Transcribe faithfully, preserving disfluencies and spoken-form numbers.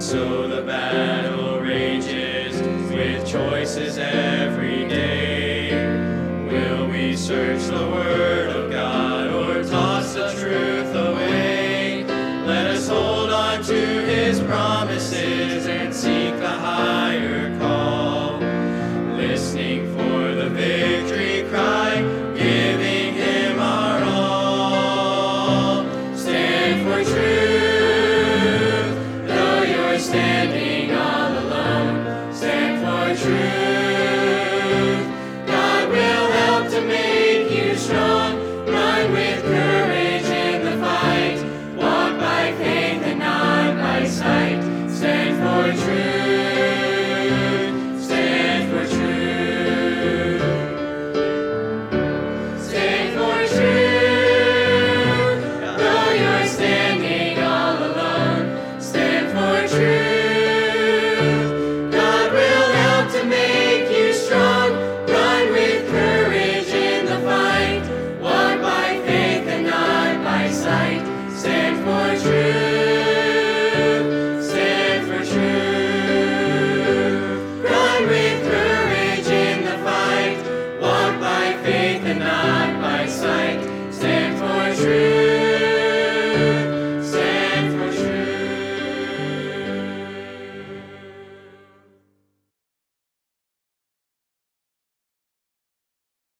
So the battle rages with choices every day. Will we search the Word of God or toss the truth away? Let us hold on to His promises and see